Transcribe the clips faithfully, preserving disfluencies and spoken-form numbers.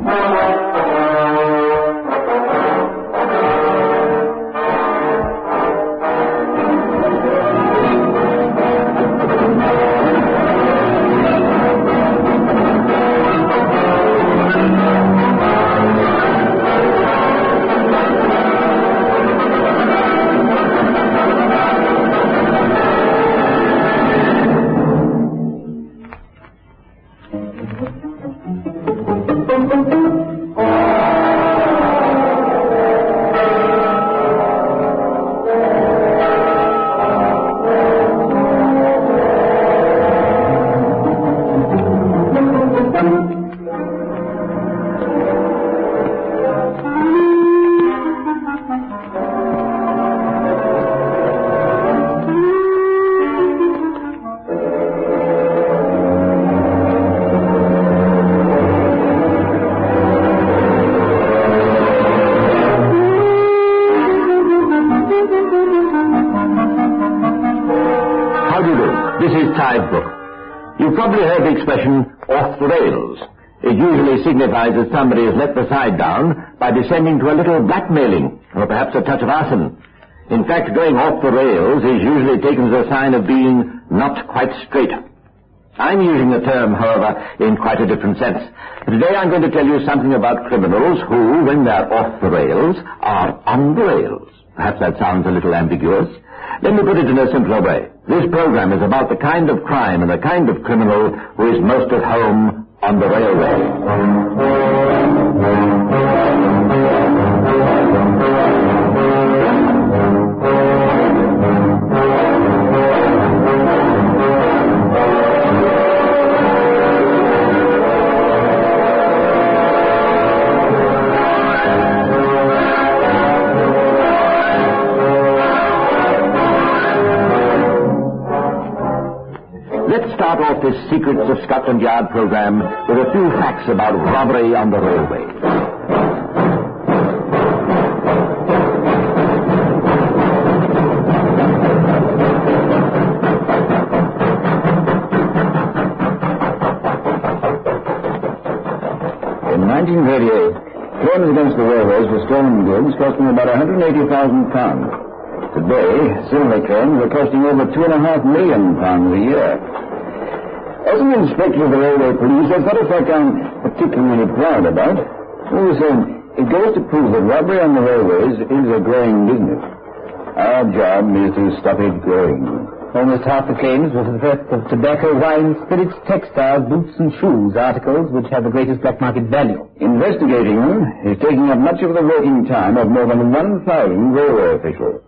You've probably heard the expression, off the rails. It usually signifies that somebody has let the side down by descending to a little blackmailing, or perhaps a touch of arson. In fact, going off the rails is usually taken as a sign of being not quite straight. I'm using the term, however, in quite a different sense. Today I'm going to tell you something about criminals who, when they're off the rails, are on the rails. Perhaps that sounds a little ambiguous. Let me put it in a simpler way. This program is about the kind of crime and the kind of criminal who is most at home on the railway. Let's start off this Secrets of Scotland Yard program with a few facts about robbery on the railway. In nineteen thirty-eight, claims against the railways for stolen goods costing about one hundred eighty thousand pounds. Today, similar claims are costing over two and a half million pounds a year. As an inspector of the railway police, that's not a fact I'm particularly proud about. All the same, it goes to prove that robbery on the railways is a growing business. Our job is to stop it growing. Almost half the claims were for the theft of tobacco, wine, spirits, textiles, boots and shoes, articles which have the greatest black market value. Investigating them is taking up much of the working time of more than one thousand railway officials.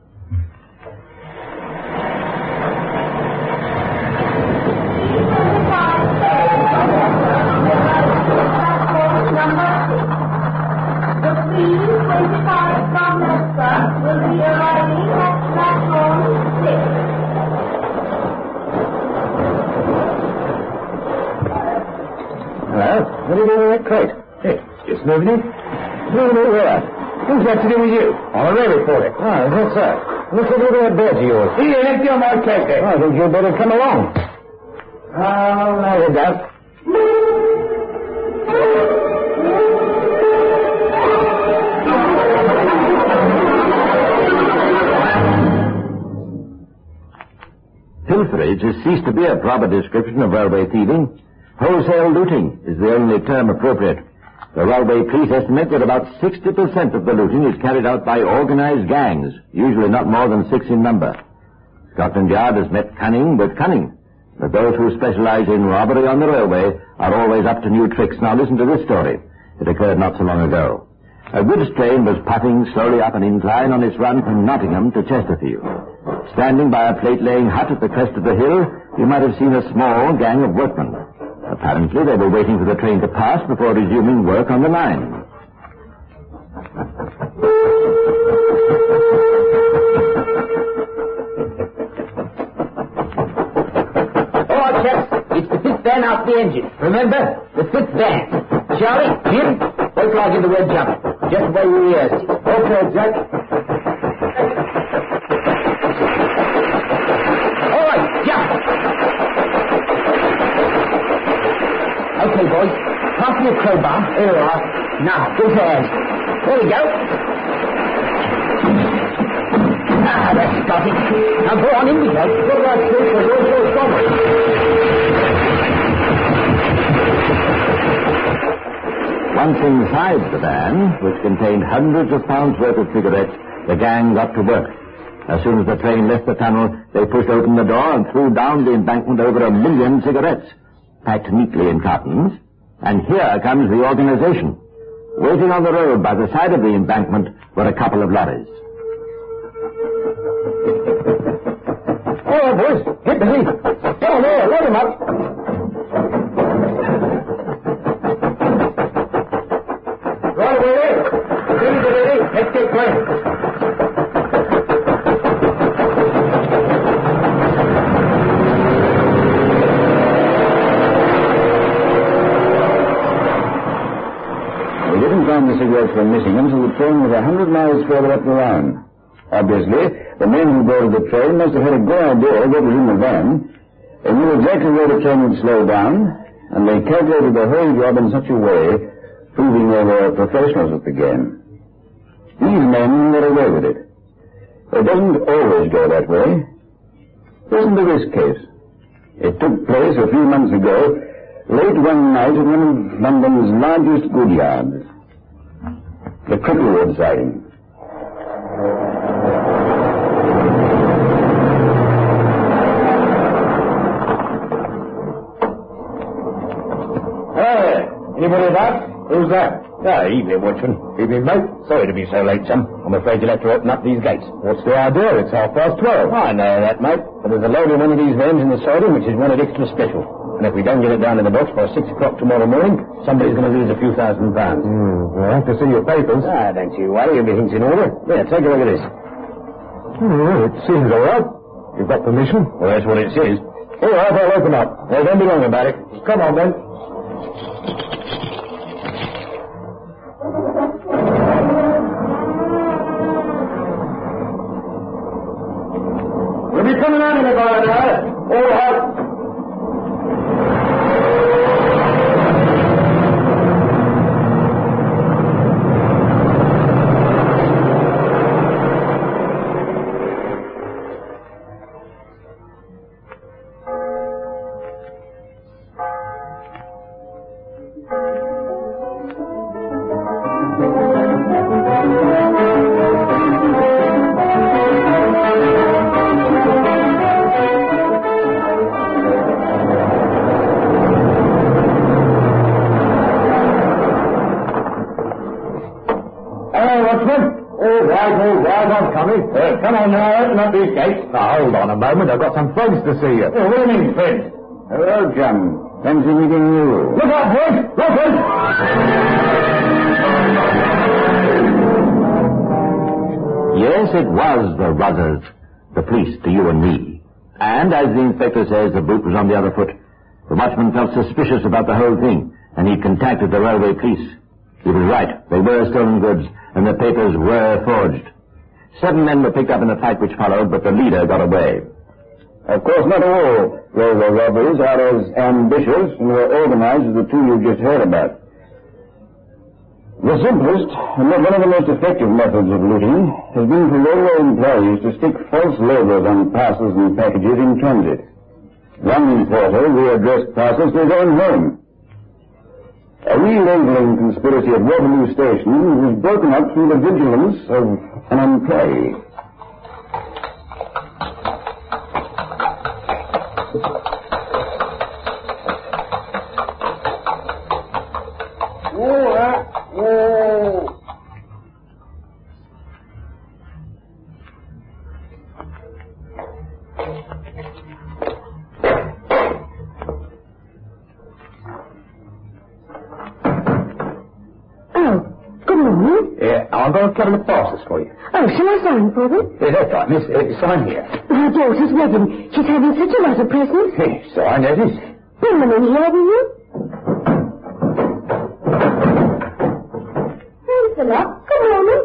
What are you doing with that crate? Hey, just moving it. Moving it where? What's that to do with you? On a rail reporter. Oh, what's that? What's the do with that bed of yours? Here, let go of my crate there. Oh, I think you'd better come along. Oh, now you doubt. Pilferage has ceased to be a proper description of railway thieving. Wholesale looting is the only term appropriate. The railway police estimate that about sixty percent of the looting is carried out by organized gangs, usually not more than six in number. Scotland Yard has met cunning with cunning, but those who specialize in robbery on the railway are always up to new tricks. Now listen to this story. It occurred not so long ago. A goods train was puffing slowly up an incline on its run from Nottingham to Chesterfield. Standing by a plate-laying hut at the crest of the hill, you might have seen a small gang of workmen. Apparently, they were waiting for the train to pass before resuming work on the line. All right, chaps. It's the fifth van out the engine. Remember? The fifth van. Charlie, Jim, wait till I give the word jump. Just the way we rehearsed. Okay, Jack. All right, jump. Okay, boys. Pass me a crowbar. Here we are. Now, two hands. There we go. Ah, that's got it. Now go on in with that. What about this? We're going to go somewhere. Once inside the van, which contained hundreds of pounds worth of cigarettes, the gang got to work. As soon as the train left the tunnel, they pushed open the door and threw down the embankment over a million cigarettes, packed neatly in cartons. And here comes the organization. Waiting on the road by the side of the embankment were a couple of lorries. All right, boys. Get busy. Get on there. Load them up. Right away there. Things are ready. Let's get going. We didn't find the cigarettes were missing until the train was a hundred miles further up the line. Obviously, the men who boarded the train must have had a good idea of what was in the van. They knew exactly where the train would slow down, and they calculated the whole job in such a way, proving they were professionals at the game. These men got away with it. It doesn't always go that way. It isn't the risk case. It took place a few months ago, late one night at one of London's largest goods yards. The Cricklewood sighting. Hey, anybody about? Who's that? Ah, evening, watchman. Evening, mate. Sorry to be so late, son. I'm afraid you'll have to open up these gates. What's the idea? It's half past twelve. I know that, mate. But there's a load in one of these vans in the siding which is wanted extra special. And if we don't get it down in the box by six o'clock tomorrow morning, somebody's going to lose a few thousand pounds. Hmm, we'll have to see your papers. Ah, don't you worry. Everything's in order. Yeah, take a look at this. Oh, it seems all right. You've got permission? Well, that's what it says. All right, I'll open up. Well, don't be long about it. Come on, then. We'll be coming out in about an hour. All right. Come on now, open up these gates. Now, hold on a moment. I've got some friends to see you. Oh, what do you mean, friends? Hello, chum. Fancy meeting you. Look out, boys! Look out! Yes, it was the Ruzzers, the police to you and me. And as the inspector says, the boot was on the other foot. The watchman felt suspicious about the whole thing, and he contacted the railway police. He was right. They were stolen goods, and the papers were forged. Seven men were picked up in the fight which followed, but the leader got away. Of course, not all railway robberies are as ambitious and were organized as the two you just heard about. The simplest and one of the most effective methods of looting has been for railway employees to stick false labels on parcels and packages in transit. One porter readdressed parcels to his own home. A relabeling conspiracy at Waterloo Station was broken up through the vigilance of an employee. Oh, uh, oh. Yeah, I'll go and cover the parcels for you. Oh, shall I sign for them? Yeah, that's right, miss. Uh, sign here. My daughter's wedding. She's having such a lot of presents. Hey, sign, that is. Bring them in here, will you? Thanks a lot. Good morning.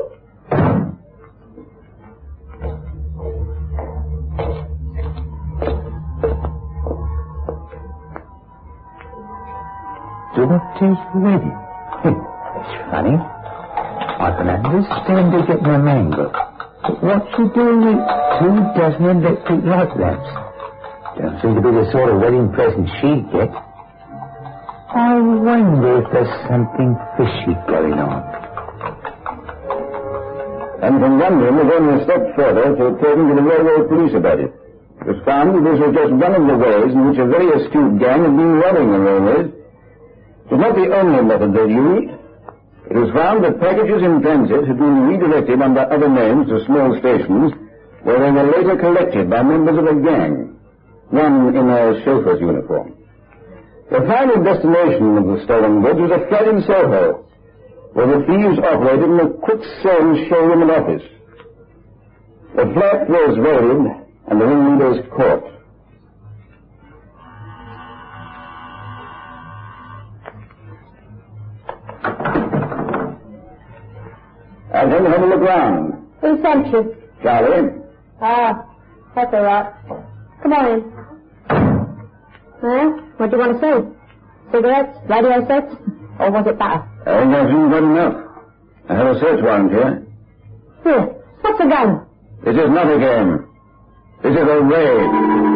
Dorothy's wedding. That's funny. I can understand her getting her mangle. But what's she doing with two dozen electric light lamps? Don't seem to be the sort of wedding present she'd get. I wonder if there's something fishy going on. And from wondering, we went a step further to talking to the railway police about it. It was found that this was just one of the ways in which a very astute gang had been robbing the railways. It was not the only method they used. It was found that packages in transit had been redirected under other names to small stations, where they were later collected by members of a gang, one in a chauffeur's uniform. The final destination of the stolen goods was a flat in Soho, where the thieves operated in a quick sales showroom and office. The flat was raided and the ringleaders caught. I'll take a have a look round. Who sent you? Charlie. Ah, that's all right. Come on in. Well, what do you want to say? Cigarettes, radio sets, or was it butter? I think I've seen good enough. I have a search warrant here. Here, what's the gun? This is not a game. This is a raid.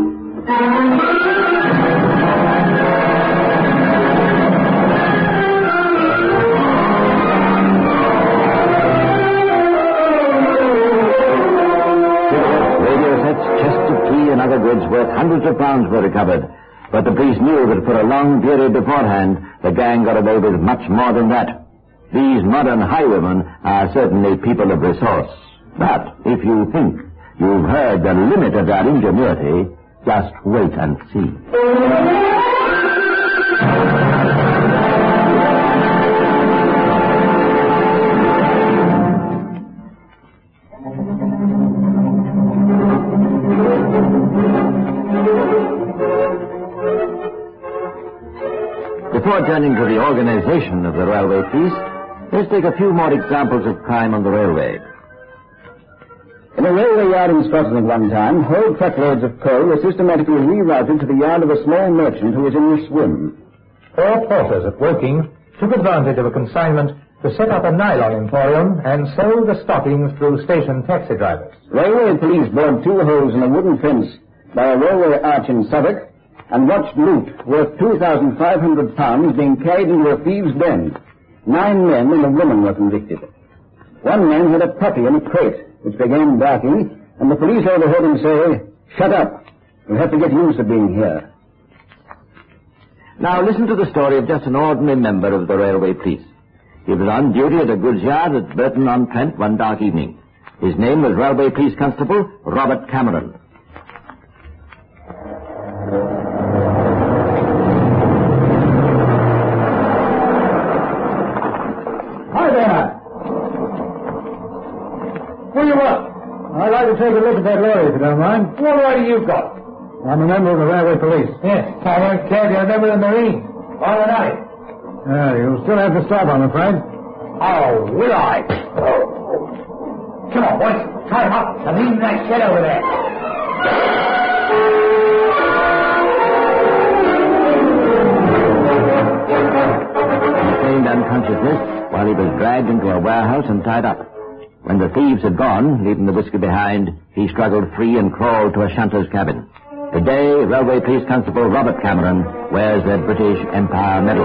And other goods worth hundreds of pounds were recovered. But the police knew that for a long period beforehand, the gang got away with much more than that. These modern highwaymen are certainly people of resource. But if you think you've heard the limit of their ingenuity, just wait and see. Before turning to the organization of the railway police, let's take a few more examples of crime on the railway. In a railway yard in Scotland at one time, whole truckloads of coal were systematically rerouted to the yard of a small merchant who was in a swim. Four porters at Woking took advantage of a consignment to set up a nylon emporium and sold the stockings through station taxi drivers. Railway police bored two holes in a wooden fence by a railway arch in Suffolk and watched loot worth two thousand five hundred pounds being carried into a thieves' den. Nine men and a woman were convicted. One man had a puppy in a crate, which began barking, and the police overheard him say, "Shut up. You'll have to get used to being here." Now listen to the story of just an ordinary member of the railway police. He was on duty at a goods yard at Burton-on-Trent one dark evening. His name was Railway Police Constable Robert Cameron. What do you want? I'd like to take a look at that lorry, if you don't mind. What lorry you got? I'm a member of the railway police. Yes, I don't care if you're a member of the Marines. Or the Navy. Yeah, you'll still have to stop, I'm afraid. Oh, will I? Oh. Come on, boys. Tie him up and leave that shed over there. He feigned unconsciousness while he was dragged into a warehouse and tied up. When the thieves had gone, leaving the whiskey behind, he struggled free and crawled to a shunter's cabin. Today, Railway Police Constable Robert Cameron wears the British Empire Medal.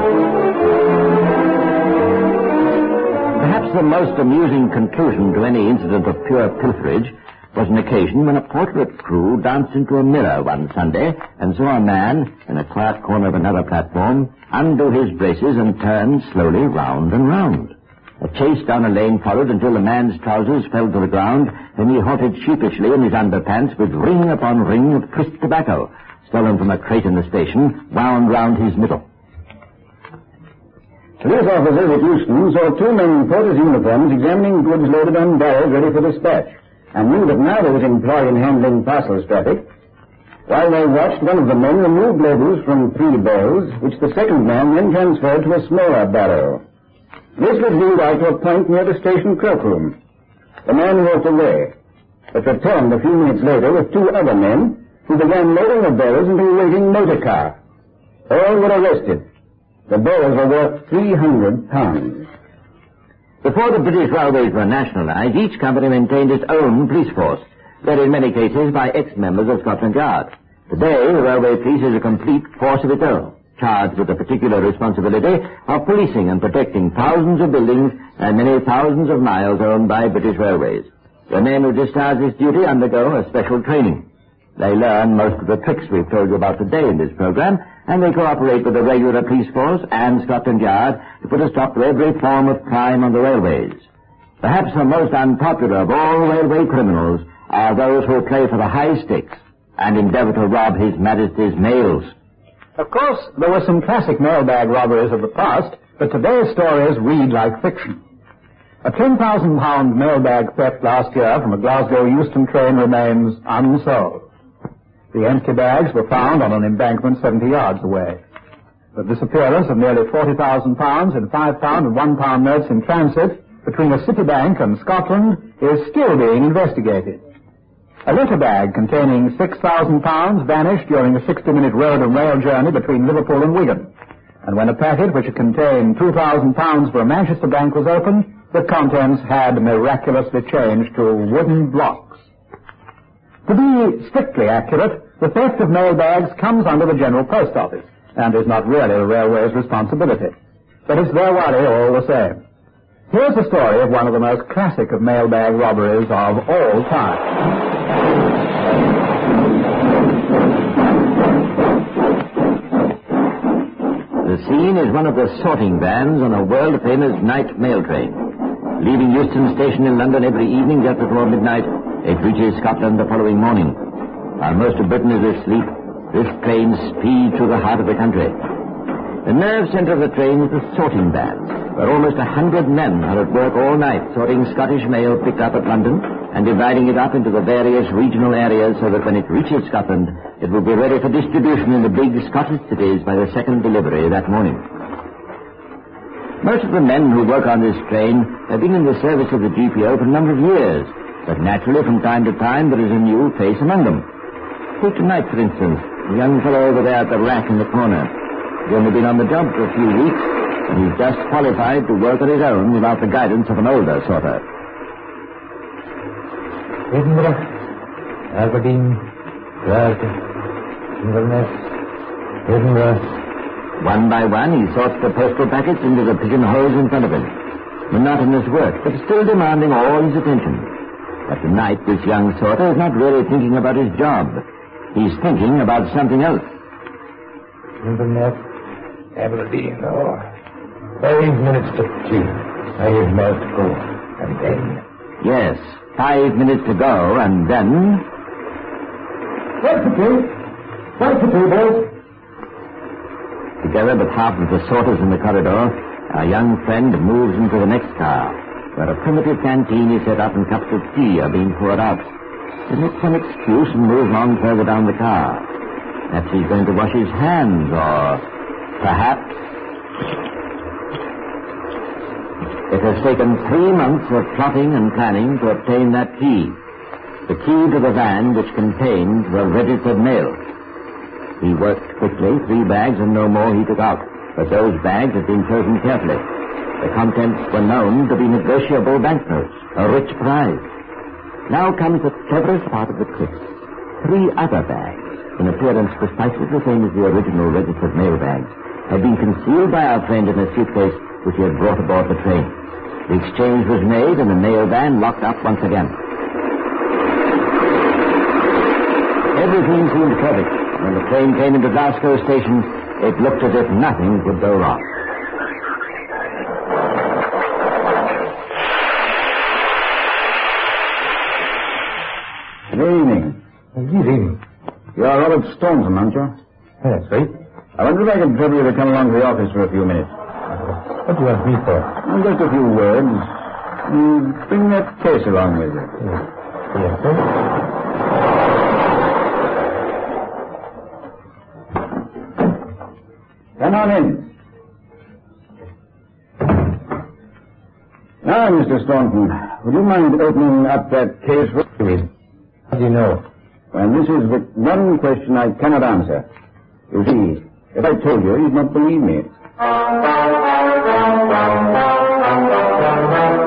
Perhaps the most amusing conclusion to any incident of pure pilferage was an occasion when a portrait crew danced into a mirror one Sunday and saw a man, in a quiet corner of another platform, undo his braces and turn slowly round and round. A chase down a lane followed until the man's trousers fell to the ground, then he halted sheepishly in his underpants with ring upon ring of crisp tobacco, stolen from a crate in the station, wound round his middle. Police officers at Euston saw two men in porters' uniforms examining goods loaded on barrows ready for dispatch, and knew that neither was employed in handling parcels traffic. While they watched, one of the men removed labels from three barrels, which the second man then transferred to a smaller barrow. This would lead out to a point near the station cloakroom. The man walked away, but returned a few minutes later with two other men, who began loading the barrels into a waiting motor car. All were arrested. The barrels were worth three hundred pounds. Before the British Railways were nationalised, each company maintained its own police force, led in many cases by ex-members of Scotland Yard. Today, the Railway Police is a complete force of its own, charged with the particular responsibility of policing and protecting thousands of buildings and many thousands of miles owned by British Railways. The men who discharge this duty undergo a special training. They learn most of the tricks we've told you about today in this program, and they cooperate with the regular police force and Scotland Yard to put a stop to every form of crime on the railways. Perhaps the most unpopular of all railway criminals are those who play for the high stakes and endeavour to rob His Majesty's mails. Of course, there were some classic mailbag robberies of the past, but today's stories read like fiction. A ten thousand pound mailbag theft last year from a Glasgow Euston train remains unsolved. The empty bags were found on an embankment seventy yards away. The disappearance of nearly forty thousand pounds in five pound and one pound notes in transit between a city bank and Scotland is still being investigated. A letter bag containing six thousand pounds vanished during a sixty minute road and rail journey between Liverpool and Wigan. And when a packet which contained two thousand pounds for a Manchester bank was opened, the contents had miraculously changed to wooden blocks. To be strictly accurate, the theft of mail bags comes under the General Post Office and is not really the railway's responsibility. But it's their worry all the same. Here's the story of one of the most classic of mailbag robberies of all time. The scene is one of the sorting vans on a world-famous night mail train. Leaving Euston Station in London every evening just before midnight, it reaches Scotland the following morning. While most of Britain is asleep, this train speeds through the heart of the country. The nerve centre of the train is the sorting van, where almost a hundred men are at work all night sorting Scottish mail picked up at London and dividing it up into the various regional areas so that when it reaches Scotland, it will be ready for distribution in the big Scottish cities by the second delivery that morning. Most of the men who work on this train have been in the service of the G P O for a number of years, but naturally from time to time there is a new face among them. Take tonight, for instance, the young fellow over there at the rack in the corner. He's only been on the job for a few weeks, and he's just qualified to work on his own without the guidance of an older sorter. Edinburgh, Aberdeen, Glasgow, Inverness, Edinburgh. One by one, he sorts the postal packets into the pigeonholes in front of him. Monotonous work, but still demanding all his attention. But tonight, this young sorter is not really thinking about his job. He's thinking about something else. Inverness, Aberdeen, oh. Five minutes to two. Five miles to go. And then... Yes, five minutes to go, and then... What's the two? What's the two, boys? Together with half of the sorters in the corridor, our young friend moves into the next car, where a primitive canteen is set up and cups of tea are being poured out. He makes some excuse and moves on further down the car. Perhaps he's going to wash his hands, or perhaps... It has taken three months of plotting and planning to obtain that key. The key to the van which contained the registered mail. He worked quickly, three bags and no more he took out, but those bags had been chosen carefully. The contents were known to be negotiable banknotes, a rich prize. Now comes the cleverest part of the trick. Three other bags, in appearance precisely the same as the original registered mail bags, had been concealed by our friend in a suitcase which he had brought aboard the train. The exchange was made and the mail van locked up once again. Everything seemed perfect. When the train came into Glasgow station, it looked as if nothing could go wrong. Good evening. Good evening. You're Robert Staunton, aren't you? That's right. I wonder if I could trouble you to come along to the office for a few minutes. What do you want me for? Oh, just a few words. You bring that case along with you. Yes, yes sir. Come on in. Now, Mister Staunton, would you mind opening up that case for me? How do you know? Well, this is the one question I cannot answer. You see, if I told you, you'd not believe me.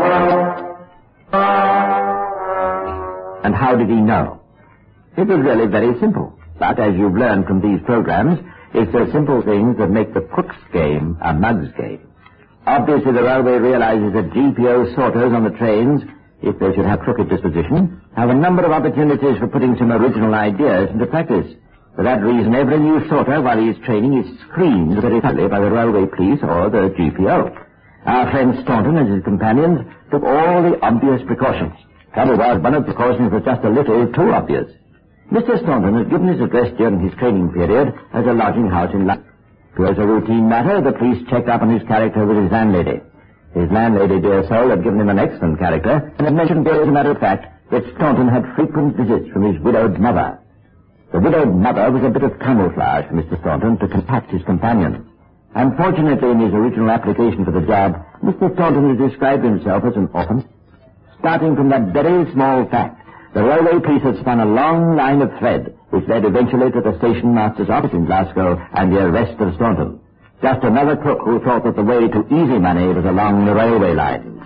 how did he know? It was really very simple. But as you've learned from these programs, it's the simple things that make the crook's game a mug's game. Obviously, the railway realizes that G P O sorters on the trains, if they should have crooked disposition, have a number of opportunities for putting some original ideas into practice. For that reason, every new sorter, while he is training, is screened very thoroughly by the railway police or the G P O. Our friend Staunton and his companions took all the obvious precautions. Trouble was, one of the precautions was just a little too obvious. Mister Staunton had given his address during his training period as a lodging house in London. As a routine matter, the police checked up on his character with his landlady. His landlady, dear soul, had given him an excellent character, and had mentioned, as a matter of fact, that Staunton had frequent visits from his widowed mother. The widowed mother was a bit of camouflage for Mister Staunton to contact his companion. Unfortunately, in his original application for the job, Mister Staunton has described himself as an orphan. Starting from that very small fact, the railway police had spun a long line of thread, which led eventually to the station master's office in Glasgow and the arrest of Staunton. Just another crook who thought that the way to easy money was along the railway lines.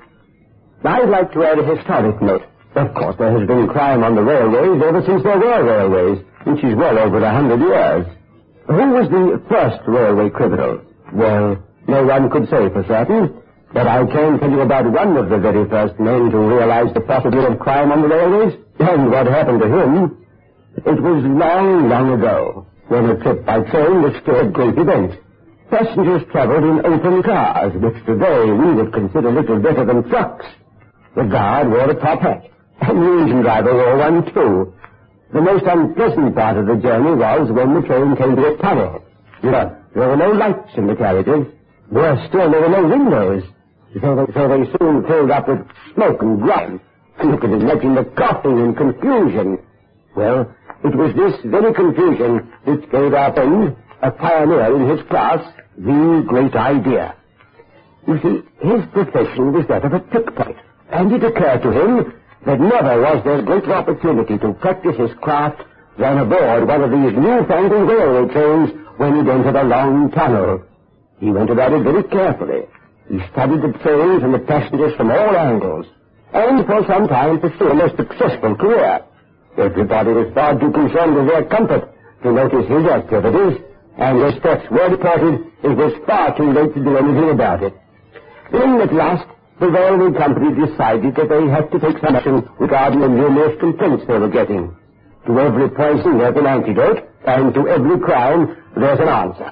I'd like to add a historic note. Of course, there has been crime on the railways ever since there were railways, which is well over a hundred years. Who was the first railway criminal? Well, no one could say for certain, but I can tell you about one of the very first men to realize the possibility of crime on the railways, and what happened to him. It was long, long ago, when a trip by train was still a great event. Passengers traveled in open cars, which today we would consider little better than trucks. The guard wore a top hat, and the engine driver wore one too. The most unpleasant part of the journey was when the train came to a tunnel. You know, there were no lights in the carriages. Worse still, there were no windows. So they, so they soon filled up with smoke and grime. You could imagine the coughing and confusion. Well, it was this very confusion which gave our friend, a pioneer in his class, the great idea. You see, his profession was that of a pickpocket, and it occurred to him that never was there greater opportunity to practice his craft than aboard one of these newfangled railway trains when it entered a long tunnel. He went about it very carefully. He studied the trains and the passengers from all angles, and for some time pursued a most successful career. Everybody was far too concerned with their comfort to notice his activities, and as steps were reported, it was far too late to do anything about it. Then, at last, the railway company decided that they had to take some action regarding the numerous complaints they were getting. To every poison there's an antidote, and to every crime there's an answer.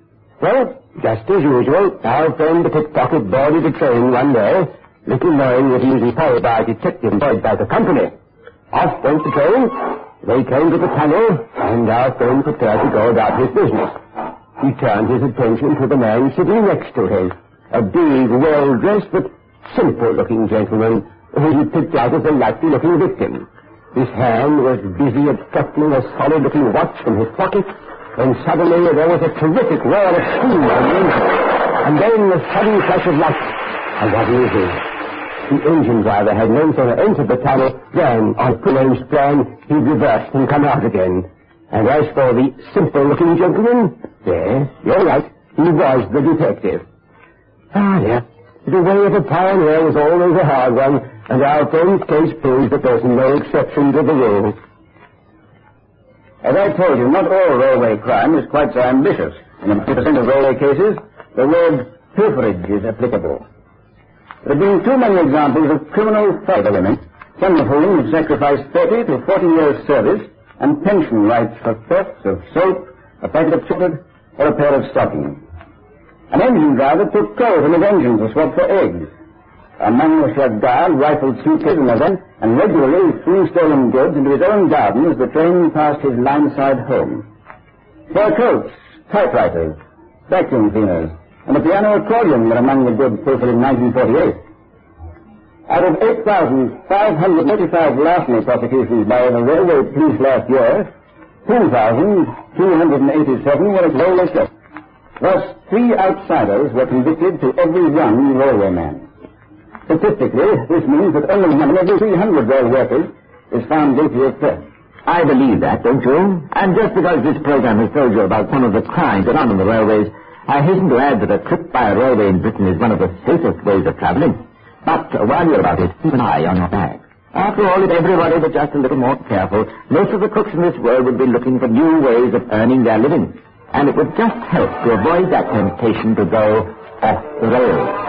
Well, just as usual, our friend the pickpocket boarded the train one day, little knowing that he was employed by a detective employed by the company. Off went the train. They came to the tunnel, and our friend prepared to go about his business. He turned his attention to the man sitting next to him, a big, well-dressed but simple-looking gentleman who he picked out as a likely-looking victim. His hand was busy abstracting a solid-looking watch from his pocket, when suddenly there was a terrific roar of steam on the engine, and then a sudden flash of light. And what is it? The engine driver had no sooner entered the tunnel than, on prearranged plan, he reversed and come out again. And as for the simple-looking gentleman, yes, you're right, he was the detective. Ah, yes, the way of a pioneer was always a hard one, and our friend's case proves that there's no exception to the rule. As I told you, not all railway crime is quite so ambitious. In fifty percent of railway cases, the word pilferage is applicable. There have been too many examples of criminal fighter women, some of whom have sacrificed thirty to forty years' service and pension rights for thefts of soap, a packet of chocolate, or a pair of stockings. An engine driver took coal from his engine to swap for eggs. A man-with guard rifled suitcases in a van and regularly threw stolen goods into his own garden as the train passed his line-side home. Fur coats, typewriters, vacuum cleaners, and a piano accordion were among the goods pilfered in nineteen forty-eight. Out of eight thousand five hundred eighty-five larceny prosecutions by the railway police last year, two thousand two hundred eighty-seven were at railway steps. Thus, three outsiders were convicted to every one railwayman. Statistically, this means that only one in every three hundred rail workers is found guilty of theft. I believe that, don't you? And just because this program has told you about some of the crimes that are on the railways, I hasten to add that a trip by a railway in Britain is one of the safest ways of travelling. But uh, while you're about it, keep an eye on your bag. After all, if everybody were just a little more careful, most of the cooks in this world would be looking for new ways of earning their living. And it would just help to avoid that temptation to go off the rails.